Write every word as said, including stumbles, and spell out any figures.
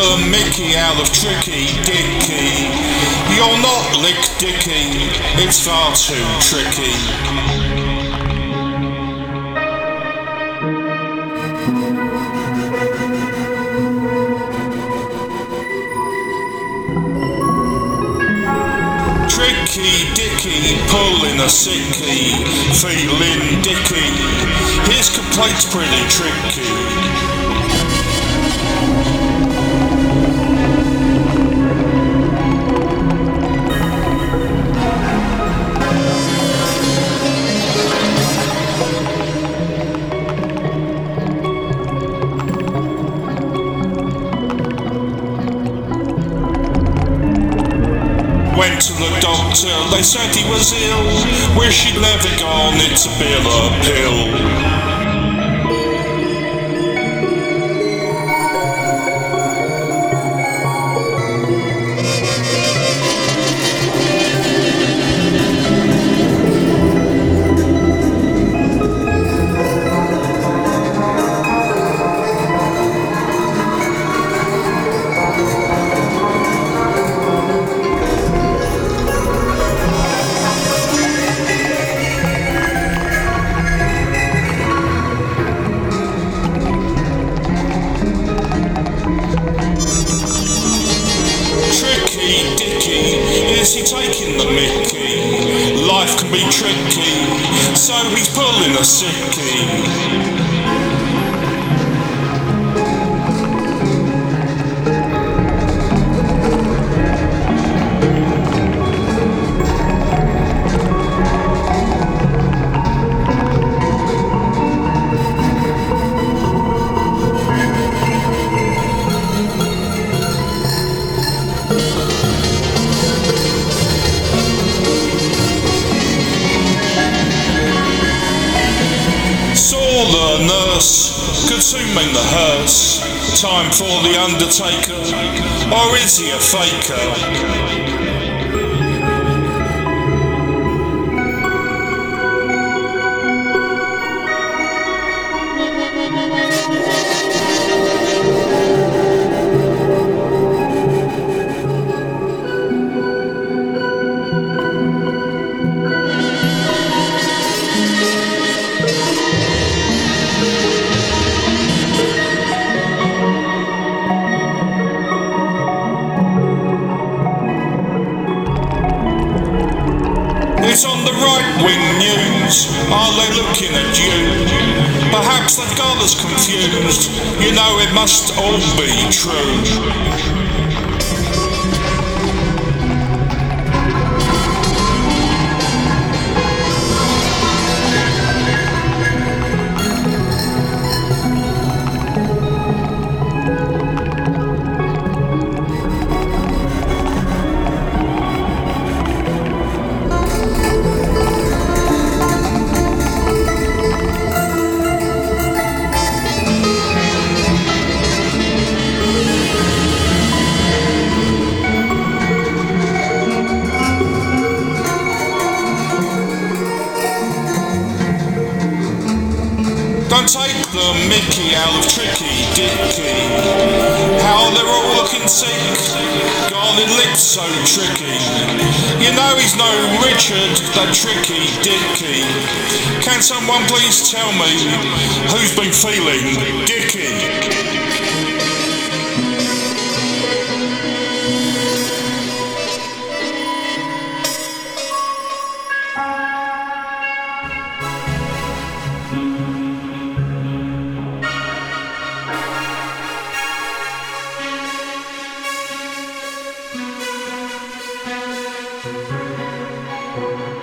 the mickey out of Tricky Dicky. You're not Lick Dicky, it's far too tricky. Tricky Dicky, pulling a sickie, feeling dicky. His complaint's pretty tricky. Went to the doctor, they said he was ill. Wish he'd never gone, it's a bill a pill. Is he taking the mickey? Life can be tricky, so he's pulling a sickie. The nurse could soon mean the hearse. Time for the undertaker, or is he a faker? It's on the right-wing news. Are they looking at you? Perhaps they've got us confused. You know it must all be true. Don't take the mickey out of Tricky Dicky. How they're all looking sick. God, it looks so tricky. You know he's no Richard, that Tricky Dicky. Can someone please tell me who's been feeling dicky? Thank you.